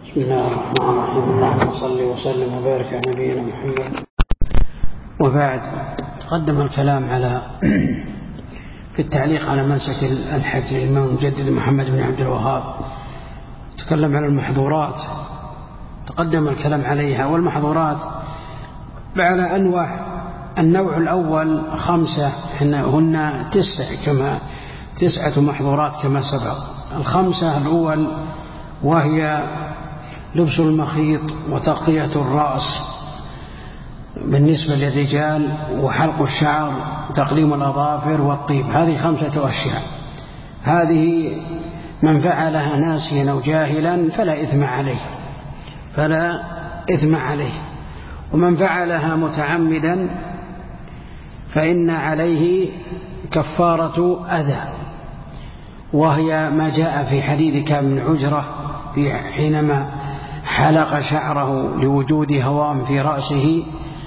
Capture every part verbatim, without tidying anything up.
بسم الله الرحمن الرحيم. اللهم صل وسلم وبارك على نبينا محمد. وبعد، تقدم الكلام على في التعليق على منسك الحج للإمام المجدد محمد بن عبد الوهاب. تكلم على المحظورات، تقدم الكلام عليها. والمحظورات على أنواع. النوع الأول خمسة، هن تسع كما تسعة محظورات كما سبق. الخمسة الأول وهي لبس المخيط وتغطية الرأس بالنسبة للرجال، وحلق الشعر، تقليم الأظافر، والطيب. هذه خمسة أشياء. هذه من فعلها ناسيا أو جاهلا فلا إثم عليه فلا إثم عليه ومن فعلها متعمدا فإن عليه كفارة أذى، وهي ما جاء في حديث كعب بن عجرة حينما حلق شعره لوجود هوام في رأسه،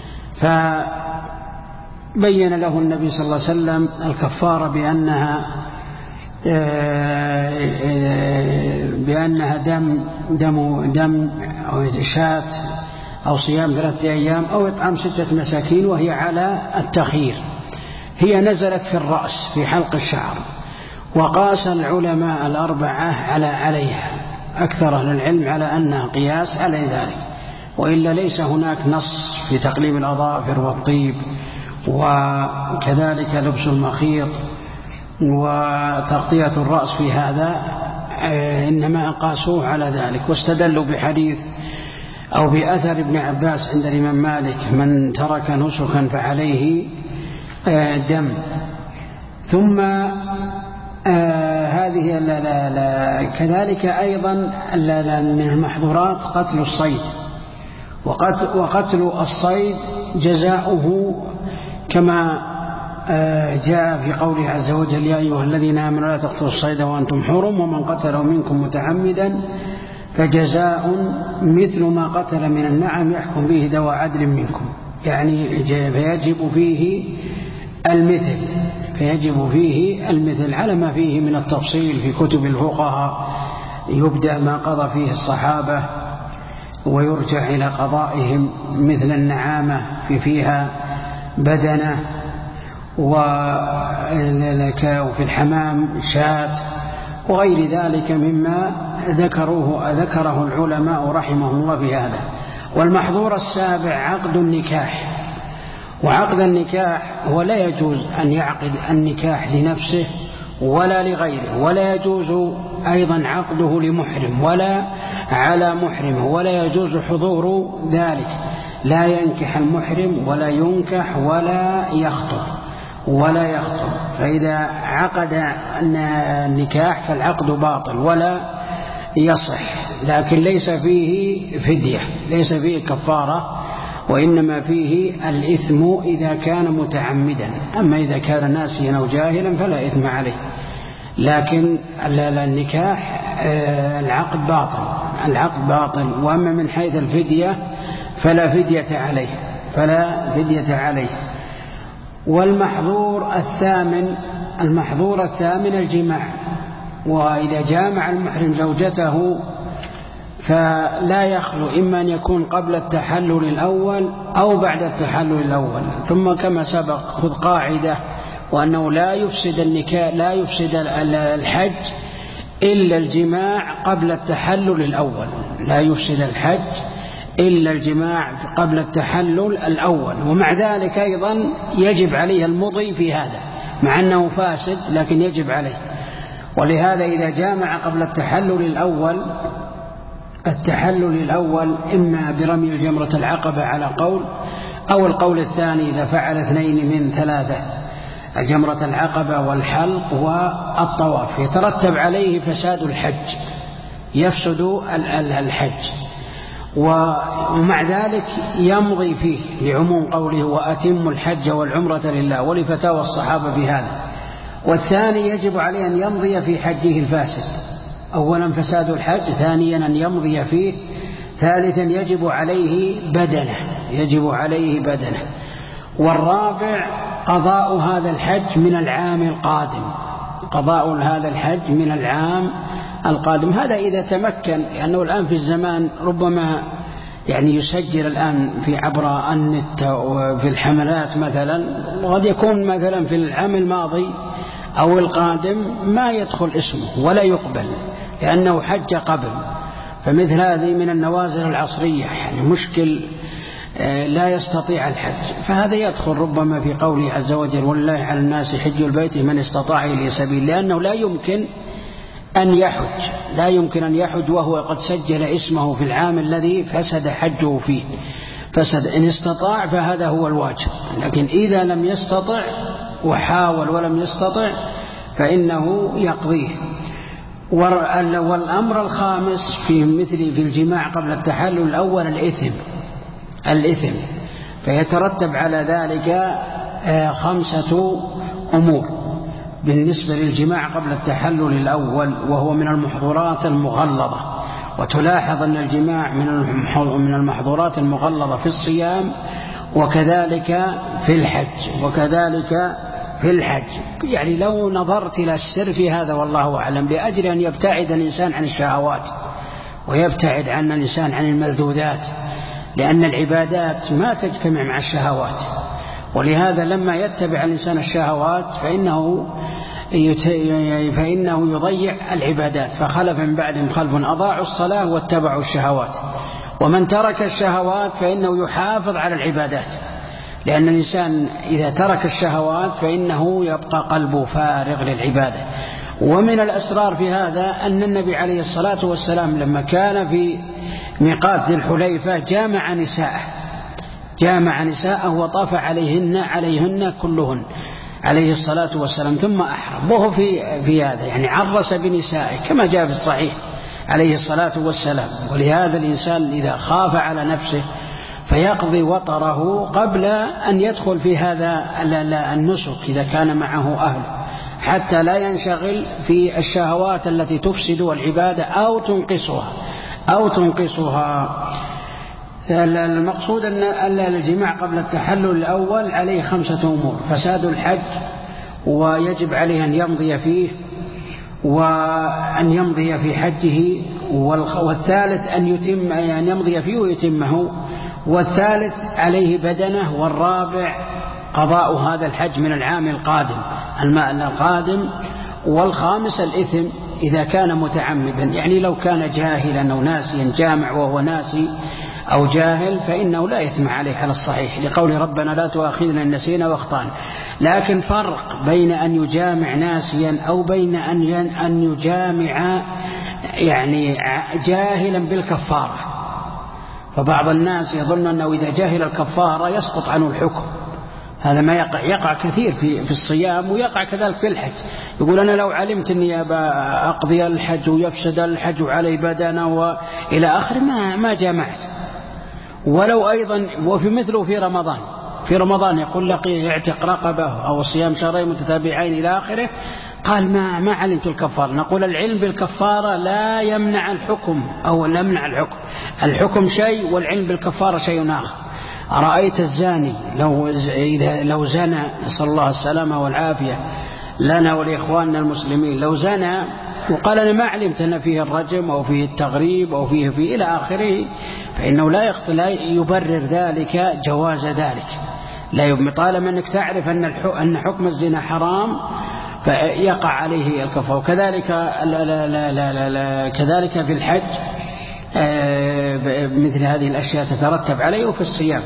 فبين له النبي صلى الله عليه وسلم الكفارة بأنها بأنها دم دم دم أو شاة أو صيام ثلاثة أيام أو إطعام ستة مساكين، وهي على التخيير. هي نزلت في الرأس في حلق الشعر، وقاس العلماء الأربعة على عليها، أكثر أهل العلم على أنها قياس على ذلك، وإلا ليس هناك نص في تقليم الأظافر والطيب وكذلك لبس المخيط وتغطية الرأس في هذا، إنما قاسوه على ذلك. واستدلوا بحديث أو بأثر ابن عباس عند الإمام مالك: من ترك نسكا فعليه دم. ثم آه هذه لا لا لا كذلك أيضا لا لا من المحظورات قتل الصيد، وقتل, وقتل الصيد جزاؤه كما آه جاء في قوله عز وجل: يا أيها الذين آمنوا لا تقتلوا الصيد وأنتم حرم ومن قتله منكم متعمدا فجزاء مثل ما قتل من النعم يحكم به ذوى عدل منكم. يعني فيجب فيه المثل فيجب فيه المثل على ما فيه من التفصيل في كتب الفقهاء. يبدأ ما قضى فيه الصحابة ويرجع إلى قضائهم، مثل النعامة في فيها بدنة، وفي الحمام شاة، وغير ذلك مما ذكروه ذكره العلماء رحمهم الله في هذا. والمحظور السابع عقد النكاح. وعقد النكاح هو لا يجوز أن يعقد النكاح لنفسه ولا لغيره، ولا يجوز أيضا عقده لمحرم ولا على محرم، ولا يجوز حضور ذلك. لا ينكح المحرم ولا ينكح ولا يخطب ولا يخطب فإذا عقد النكاح فالعقد باطل ولا يصح، لكن ليس فيه فدية، ليس فيه كفارة، وإنما فيه الإثم إذا كان متعمدا. أما إذا كان ناسيا أو جاهلا فلا إثم عليه. لكن النكاح العقد باطل العقد باطل وأما من حيث الفدية فلا فدية عليه فلا فدية عليه. والمحظور الثامن المحظور الثامن الجماع. وإذا جامع المحرم زوجته فلا يخلو، إما أن يكون قبل التحلل الأول أو بعد التحلل الأول. ثم كما سبق خذ قاعدة، وأنه لا يفسد النكاح لا يفسد الحج إلا الجماع قبل التحلل الأول لا يفسد الحج إلا الجماع قبل التحلل الأول. ومع ذلك أيضا يجب عليه المضي في هذا، مع أنه فاسد لكن يجب عليه. ولهذا إذا جامع قبل التحلل الأول التحلل الأول إما برمي الجمرة العقبة على قول، أو القول الثاني إذا فعل اثنين من ثلاثة: الجمرة العقبة والحلق والطواف، يترتب عليه فساد الحج، يفسد الحج. ومع ذلك يمضي فيه لعموم قوله: وأتم الحج والعمرة لله، ولفتاوى الصحابة بهذا. والثاني يجب عليه أن يمضي في حجه الفاسد، أولا فساد الحج، ثانيا أن يمضي فيه، ثالثا يجب عليه بدنه يجب عليه بدنه والرابع قضاء هذا الحج من العام القادم قضاء هذا الحج من العام القادم. هذا إذا تمكن، لأنه الآن في الزمان ربما يعني يسجل الآن في عبر النت وفي الحملات مثلا، وقد يكون مثلا في العام الماضي أو القادم ما يدخل اسمه ولا يقبل لأنه حج قبل. فمثل هذه من النوازل العصرية، يعني مشكل لا يستطيع الحج، فهذا يدخل ربما في قوله عز وجل ولله على الناس حج البيت من استطاع إليه سبيل، لأنه لا يمكن أن يحج لا يمكن أن يحج وهو قد سجل اسمه في العام الذي فسد حجه فيه فسد. إن استطاع فهذا هو الواجب، لكن إذا لم يستطع وحاول ولم يستطع فإنه يقضيه. والأمر الخامس في مثل في الجماع قبل التحلل الأول الإثم الإثم فيترتب على ذلك خمسة أمور بالنسبة للجماع قبل التحلل الأول، وهو من المحظورات المغلظة. وتلاحظ أن الجماع من المحظورات المغلظة في الصيام وكذلك في الحج وكذلك في الحج. يعني لو نظرت إلى السر في هذا والله أعلم، لأجل أن يبتعد الإنسان عن الشهوات ويبتعد عن الإنسان عن الملذوذات، لأن العبادات ما تجتمع مع الشهوات. ولهذا لما يتبع الإنسان الشهوات فإنه فإنه يضيع العبادات. فخلف من بعدهم خلف أضاعوا الصلاة واتبعوا الشهوات. ومن ترك الشهوات فإنه يحافظ على العبادات، لأن الإنسان إذا ترك الشهوات فإنه يبقى قلبه فارغ للعبادة. ومن الأسرار في هذا أن النبي عليه الصلاة والسلام لما كان في ميقات ذي الحليفة جامع نساءه جامع نساءه وطاف عليهن عليهن كلهن عليه الصلاة والسلام، ثم أحرم وهو في في هذا يعني عرس بنسائه كما جاء في الصحيح عليه الصلاة والسلام. ولهذا الإنسان إذا خاف على نفسه فيقضي وطره قبل أن يدخل في هذا النسك إذا كان معه أهل، حتى لا ينشغل في الشهوات التي تفسد العبادة أو تنقصها أو تنقصها. المقصود أن الجماع قبل التحلل الأول عليه خمسة أمور: فساد الحج، ويجب عليه أن يمضي فيه وأن يمضي في حجه، والثالث أن يتم أن يمضي فيه ويتمه، والثالث عليه بدنه، والرابع قضاء هذا الحج من العام القادم الماء القادم، والخامس الإثم إذا كان متعمدا. يعني لو كان جاهلا أو ناسيا جامع وهو ناسي أو جاهل فإنه لا إثم عليه على الصحيح، لقول ربنا لا تؤاخذنا إن نسينا واخطأنا. لكن فرق بين أن يجامع ناسيا أو بين أن يجامع يعني جاهلا بالكفارة. فبعض الناس يظن أنه إذا جاهل الكفارة يسقط عنه الحكم. هذا ما يقع يقع كثير في في الصيام، ويقع كذلك في الحج. يقول أنا لو علمت أني أقضي الحج ويفسد الحج علي بدنه وإلى آخر ما ما جامعت. ولو أيضا وفي مثله في رمضان في رمضان يقول لقي يعتق رقبه أو صيام شهرين متتابعين إلى آخره، قال ما ما علمت الكفارة. نقول العلم بالكفارة لا يمنع الحكم أو لا يمنع الحكم الحكم شيء والعلم بالكفارة شيء آخر. أرأيت الزاني لو إذا لو زنى، نسأل الله السلامة والعافية لنا ولإخواننا المسلمين، لو زنى وقال أنا ما علمت أن فيه الرجم أو فيه التغريب أو فيه فيه إلى آخره، فإنه لا لا يبرر ذلك جواز ذلك، لا طالما أنك تعرف أن أن حكم الزنا حرام فيقع عليه الكفارة. وكذلك لا لا لا لا لا كذلك في الحج مثل هذه الأشياء تترتب عليه وفي الصيام.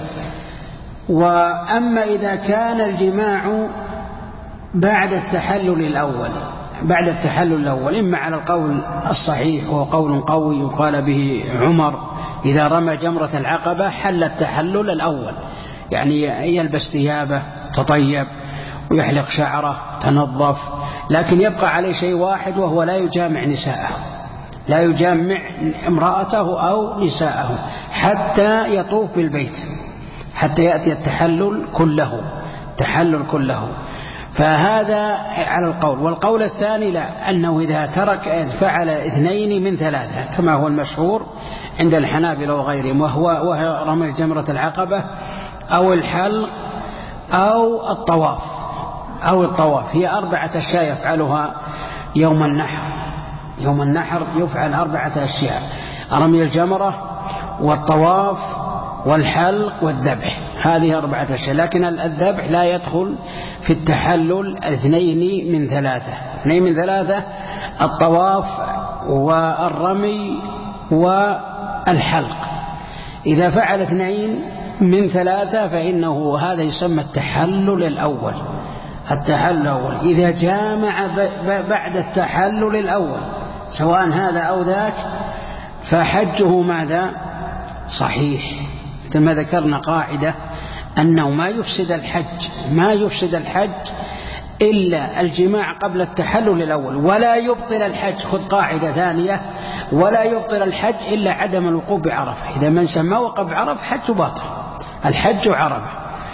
وأما إذا كان الجماع بعد التحلل الأول بعد التحلل الأول إما على القول الصحيح وهو قول قوي يقال به عمر إذا رمى جمرة العقبة حل التحلل الأول، يعني يلبس ثيابه تطيب ويحلق شعره تنظف، لكن يبقى عليه شيء واحد وهو لا يجامع نساءه لا يجامع امرأته أو نساءه حتى يطوف بالبيت، حتى يأتي التحلل كله تحلل كله. فهذا على القول. والقول الثاني لا، أنه إذا ترك فعل اثنين من ثلاثة كما هو المشهور عند الحنابلة وغيرهم، وهو, وهو رمي جمرة العقبة أو الحلق أو الطواف أو الطواف هي أربعة أشياء يفعلها يوم النحر يوم النحر يفعل أربعة أشياء: رمي الجمرة والطواف والحلق والذبح، هذه أربعة أشياء. لكن الذبح لا يدخل في التحلل اثنين من ثلاثة اثنين من ثلاثة الطواف والرمي والحلق. إذا فعل اثنين من ثلاثة فإنه هذا يسمى التحلل الأول. التحلل الأول إذا جامع بعد التحلل الأول سواء هذا أو ذاك فحجه ماذا؟ صحيح. مثل ما ذكرنا قاعدة أنه ما يفسد الحج ما يفسد الحج إلا الجماع قبل التحلل الأول، ولا يبطل الحج. خذ قاعدة ثانية: ولا يبطل الحج إلا عدم الوقوف بعرفة. إذا من سمى وقف بعرفة حج باطل، الحج عرفة.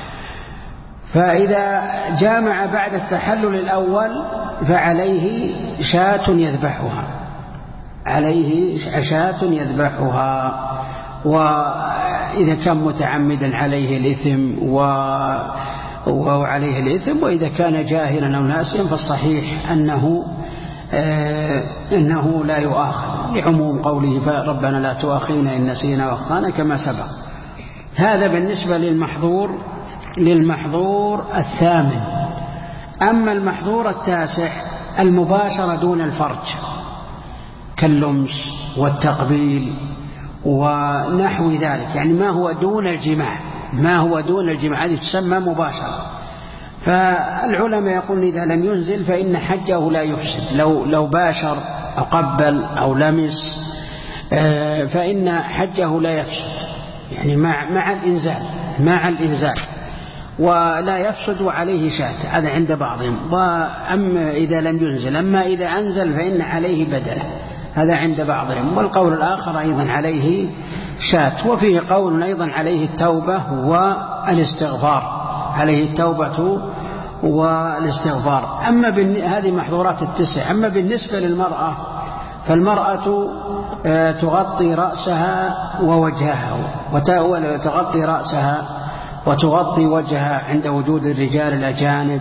فإذا جامع بعد التحلل الأول فعليه شاة يذبحها عليه شاة يذبحها وإذا كان متعمدا عليه الإثم وعليه الإثم، وإذا كان جاهلا أو ناسيا فالصحيح أنه آه إنه لا يؤاخذ، لعموم قوله فربنا لا تؤاخذنا إن نسينا واخطأنا كما سبق. هذا بالنسبة للمحظور للمحظور الثامن. أما المحظور التاسع المباشرة دون الفرج كاللمس والتقبيل ونحو ذلك، يعني ما هو دون الجماع ما هو دون الجماع هذه تسمى مباشرة. فالعلماء يقولون إذا لم ينزل فإن حجه لا يفسد، لو لو باشر أو قبل أو لمس فإن حجه لا يفسد، يعني مع مع الإنزال مع الإنزال ولا يفسد وعليه شاة، هذا عند بعضهم. وأما إذا لم ينزل، أما إذا أنزل فإن عليه بدله، هذا عند بعضهم. والقول الآخر أيضا عليه شاة. وفيه قول أيضا عليه التوبة والاستغفار عليه التوبة والاستغفار. أما هذه محظورات التسع. أما بالنسبة للمرأة فالمرأة تغطي رأسها ووجهها وتغطي رأسها وتغطي وجهها عند وجود الرجال الأجانب،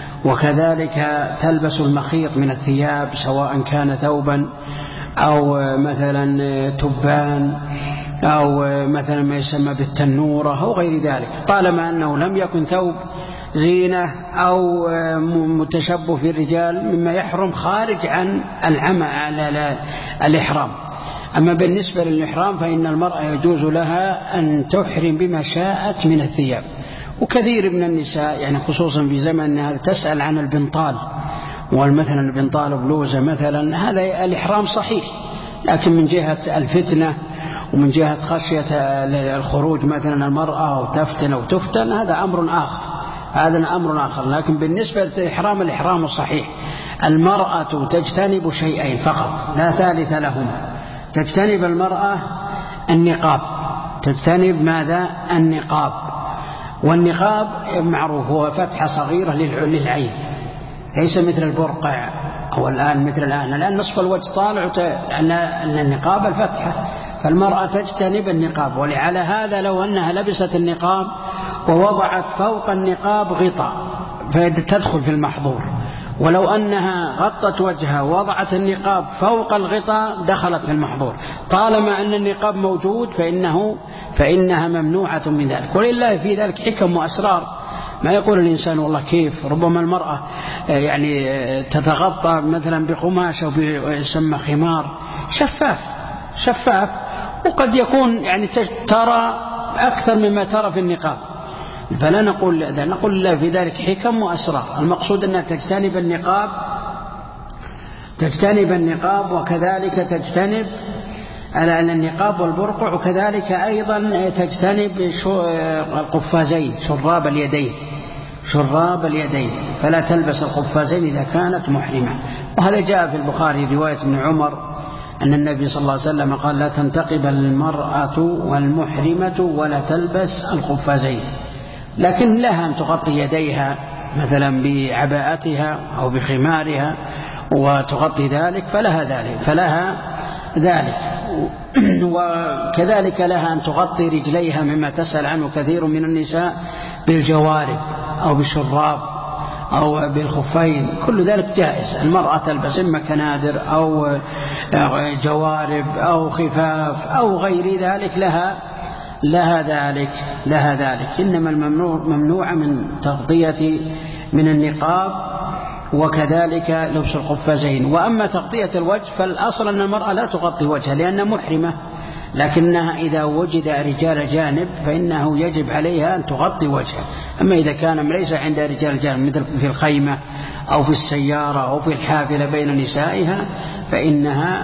وكذلك تلبس المخيط من الثياب سواء كان ثوبا أو مثلا تبان أو مثلا ما يسمى بالتنورة أو غير ذلك، طالما أنه لم يكن ثوب زينة أو متشبه في الرجال مما يحرم خارج عن العمى على الإحرام. أما بالنسبة للإحرام فإن المرأة يجوز لها أن تحرم بما شاءت من الثياب. وكثير من النساء يعني خصوصا في زمن هذا تسأل عن البنطال، والمثلا البنطال بلوزة مثلا، هذا الإحرام صحيح، لكن من جهة الفتنة ومن جهة خشية الخروج مثلا المرأة أو تفتن أو تفتن هذا أمر آخر هذا أمر آخر لكن بالنسبة للإحرام الإحرام الصحيح المرأة تجتنب شيئين فقط لا ثالث لهما. تجتنب المرأة النقاب، تجتنب ماذا؟ النقاب. والنقاب معروف هو فتحة صغيرة للعين، ليس مثل البرقع أو الآن مثل الآن الآن نصف الوجه طالع أن النقاب الفتحة، فالمرأة تجتنب النقاب. ولعلى هذا لو أنها لبست النقاب ووضعت فوق النقاب غطاء فتدخل في المحظور، ولو أنها غطت وجهها ووضعت النقاب فوق الغطاء دخلت في المحظور. طالما أن النقاب موجود فإنه فإنها ممنوعة من ذلك. ولله في ذلك حكم وأسرار، ما يقول الإنسان والله كيف، ربما المرأة يعني تتغطى مثلا بقماش أو يسمى خمار شفاف شفاف وقد يكون يعني ترى أكثر مما ترى في النقاب، فلا نقول ذا، نقول لا في ذلك حكم وأسرار. المقصود أنها تجتنب النقاب تجتنب النقاب وكذلك تجتنب النقاب والبرقع، وكذلك أيضا تجتنب القفازين شراب اليدين شراب اليدين فلا تلبس القفازين إذا كانت محرمة. وهذا جاء في البخاري رواية ابن عمر أن النبي صلى الله عليه وسلم قال لا تنتقب المرأة والمحرمة ولا تلبس القفازين، لكن لها أن تغطي يديها مثلا بعباءتها أو بخمارها وتغطي ذلك فلها ذلك فلها ذلك وكذلك لها أن تغطي رجليها مما تسأل عنه كثير من النساء بالجوارب أو بالشراب أو بالخفين، كل ذلك جائز. المرأة تلبس إما كنادر أو جوارب أو خفاف أو غير ذلك، لها لها ذلك لها ذلك إنما الممنوع ممنوع من تغطية من النقاب وكذلك لبس القفازين. وأما تغطية الوجه فالأصل أن المرأة لا تغطي وجهها لأنها محرمة، لكنها إذا وجد رجال جانب فإنه يجب عليها أن تغطي وجهها. أما إذا كان ليس عند رجال جانب مثل في الخيمة أو في السيارة أو في الحافلة بين نسائها فإنها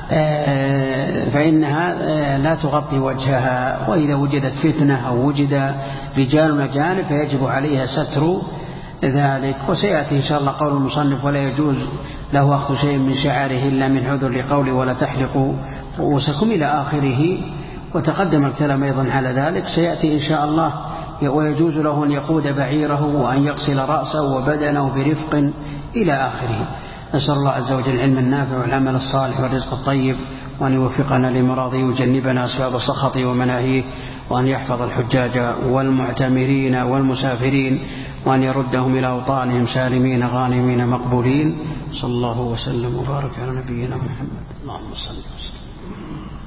فإنها لا تغطي وجهها. وإذا وجدت فتنة أو وجد رجال أجانب فيجب عليها ستر ذلك. وسيأتي إن شاء الله قول المصنف: ولا يجوز له أخذ شيء من شعاره إلا من عذر لقوله ولا تحلقوا رؤوسكم إلى آخره. وتقدم الكلام أيضا على ذلك، سيأتي إن شاء الله: ويجوز له أن يقود بعيره وأن يغسل رأسه وبدنه برفق إلى آخره. نسأل الله عز وجل العلم النافع والعمل الصالح والرزق الطيب، وأن يوفقنا لمراضيه ويجنبنا أسباب سخطه ومناهيه، وأن يحفظ الحجاج والمعتمرين والمسافرين، وأن يردهم إلى أوطانهم سالمين غانمين مقبولين. صلى الله وسلم وبارك على نبينا محمد. اللهم صل وسلم.